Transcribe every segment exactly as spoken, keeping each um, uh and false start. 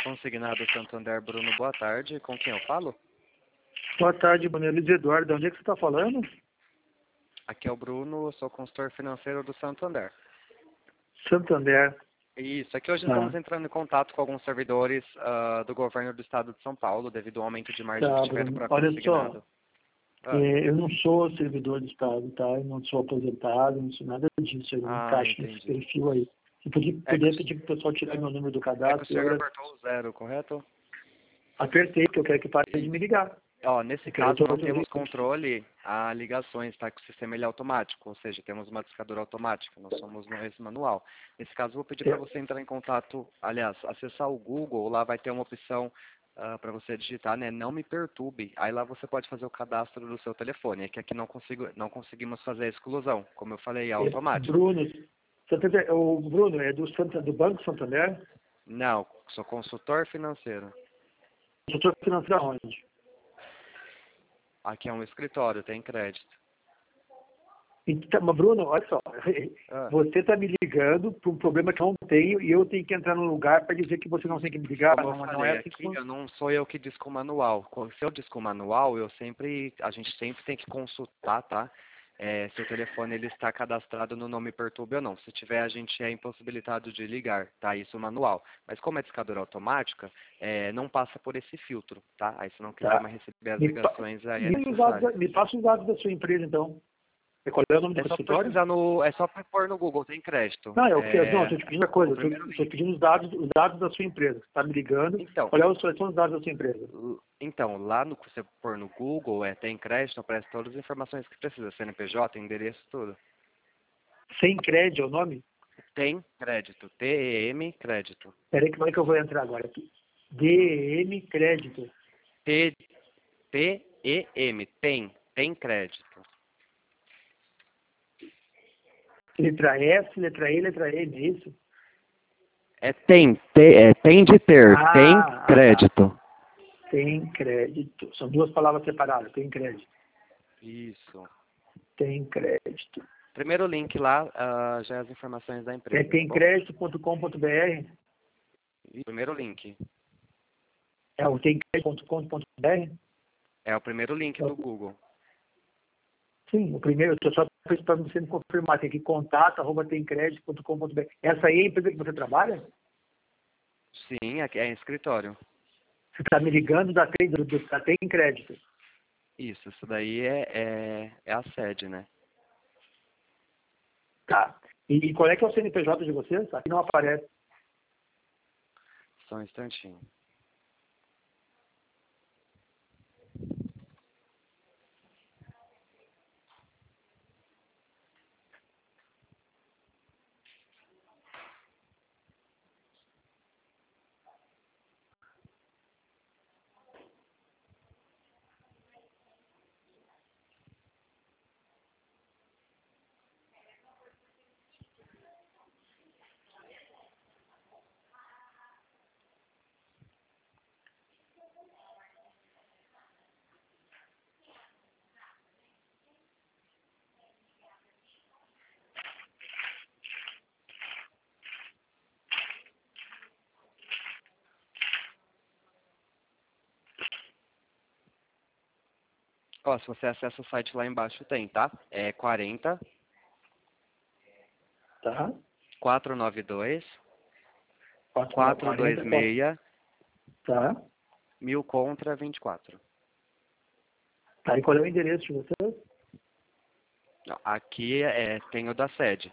Consignado Santander, Bruno, boa tarde. Com quem eu falo? Boa tarde, Bruno. Luiz Eduardo. De onde é que você está falando? Aqui é o Bruno, eu sou consultor financeiro do Santander. Santander. Isso, aqui hoje Tá. estamos entrando em contato com alguns servidores uh, do governo do estado de São Paulo, devido ao aumento de margem Tá, que tiveram Bruno. para Olha consignado. só, Ah, é, eu não sou servidor do Estado, tá? Eu não sou aposentado, não sou nada disso. Eu não ah, encaixo nesse entendi. perfil aí. Você podia, É que, poderia o- pedir para o pessoal tirar meu número do é que o cadastro e eu senhor era- apertou o zero, correto? apertei, porque eu quero que pare de Isso. me ligar. Ó, nesse Eu quero caso, outro- não outro- temos controle a ligações, tá? Que o sistema ele é automático, ou seja, temos uma discadora automática, nós somos no esse manual. Nesse caso, eu vou pedir para é, você entrar em contato, aliás, acessar o Google, lá vai ter uma opção para você digitar, né? Não me perturbe. Aí lá você pode fazer o cadastro do seu telefone. É que aqui não consigo, não conseguimos fazer a exclusão, como eu falei, é é, automático. Bruno, Santander, o Bruno é do, Santa, do Banco Santander? Não, sou consultor financeiro. Setor financeiro aonde? Aqui é um escritório, tem crédito. Então, mas, Bruno, olha só, Ah. você está me ligando para um problema que eu não tenho e eu tenho que entrar num lugar para dizer que você não tem que me ligar. Como eu Não, não falei, é assim que aqui funciona. eu não sou eu que disco o manual. Co- Se eu disco o manual, eu sempre, a gente sempre tem que consultar, tá? É, se o telefone ele está cadastrado no nome Perturbe ou não. Se tiver, a gente é impossibilitado de ligar, tá? Isso é o manual. Mas como é discadora automática, é, não passa por esse filtro, tá? Aí se não quiser Tá? mais receber as Me, pa- ligações, aí é me, os dados necessário. da- me passa os dados da sua empresa, então. Qual é o nome do É só escritório? pesquisar no, é só pôr no Google, tem crédito. Não, eu quero, não, É, estou te pedindo uma coisa, o eu primeiro estou link. pedindo os dados, os dados da sua empresa. Você está me ligando, Então, qual é o, quais são os dados da sua empresa? L- Então, lá no que você pôr no Google, é, tem crédito, aparece todas as informações que precisa, C N P J, endereço, tudo. Sem crédito é o nome? Tem crédito, T E M crédito. Espera aí, como é que eu vou entrar agora aqui? D M Crédito. T, T E M, tem, tem crédito. Letra S, letra E, letra M, é isso? É tem, te, é, tem de ter, Ah, tem ah, tá. crédito. Tem crédito. São duas palavras separadas. Tem crédito. Isso. Tem crédito. Primeiro link lá, ah, já é as informações da É empresa. Bom, temcrédito ponto com ponto br. e primeiro link. É o temcrédito ponto com ponto br. É o primeiro link do Google. Sim, o primeiro, eu só para você me confirmar, tem aqui contato arroba temcrédito ponto com ponto br. Essa aí é a empresa que você trabalha? Sim, aqui é em escritório. Você está me ligando da, Tem- do, do, da Tem Crédito. Isso, isso daí é, é, é a sede, né? Tá. E qual é que é o C N P J de vocês? Aqui não aparece. Só um instantinho. Ó, se você acessa o site lá embaixo tem, tá? É quarenta, Tá? quatrocentos e noventa e dois, quatro nove quatrocentos e vinte e quarenta, seis, tá? mil contra vinte e quatro. Tá, e qual é o endereço de vocês? Não, aqui é, tem o da sede.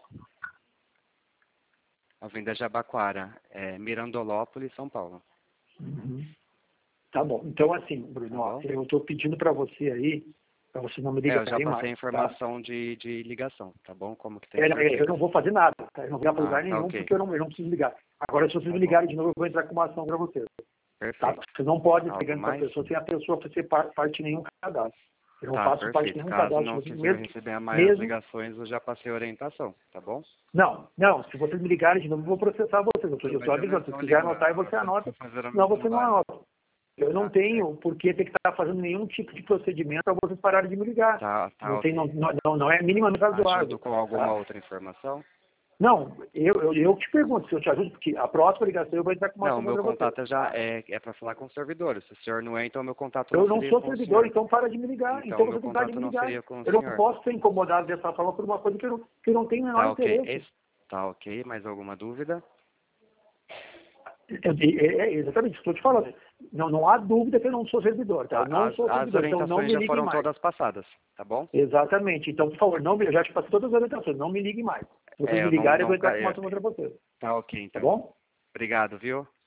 Avenida Jabaquara, é, Mirandolópolis, São Paulo. Uhum. Tá bom. Então, assim, Bruno, Tá ó, bom? eu estou pedindo para você aí, para você não me É, eu já ligarem passei a mais, tá? informação de, de ligação, tá bom? Como que tem É, que não, ser é, eu feito. não vou fazer nada, tá? Eu não vou ligar para Ah, lugar tá nenhum, ok. porque eu não, eu não preciso ligar. Agora, se vocês Tá me bom. ligarem de novo, eu vou entrar com uma ação para vocês. Tá? Perfeito. Vocês não podem estar Algo ligando para a mais? pessoa sem a pessoa fazer par- parte de nenhum cadastro. Eu não Tá, faço parte de perfeito. nenhum Caso cadastro não de vocês, quiser mesmo, receber mais mesmo. ligações, eu já passei a orientação, tá bom? Não, não, se vocês me ligarem de novo, eu vou processar vocês. Eu estou Mas estou eu não avisando. Se estou vocês quiserem ligando, anotar, eu você só anota. estou fazendo a Senão mesma você não análise. anota. Eu não Tá, tenho por que ter que estar fazendo nenhum tipo de procedimento para vocês pararem de me ligar. tá, tá Não, tem, ok. não, não, não é minimamente Ajudo razoável. com alguma Tá? outra informação? Não, eu, eu, eu te pergunto se eu te ajudo, porque a próxima ligação eu vou entrar com uma Não, o meu outra contato você. já é, é para falar com o servidor. Se o senhor não é, então meu contato Eu não não seria sou com o servidor, senhor. então para de me ligar. Então, Então meu você tem que parar de contato me não ligar. seria com o Eu não senhor. posso ser incomodado dessa forma por uma coisa que eu não, que eu não tenho o menor Tá ok. interesse. Esse- Tá ok. Mais alguma dúvida? É, é, é exatamente isso que eu estou te falando. Não, não há dúvida que eu não sou servidor, tá? Tá, Eu não as, sou as servidor, então não orientações me já liguem foram mais. todas passadas, tá bom? Exatamente. Então, por favor, não me, eu já te passei todas as orientações, não me liguem mais. Se vocês É, me eu não, ligarem, eu não, vou entrar com uma é, turma contra vocês. tá ok, Tá então. bom? Obrigado, viu?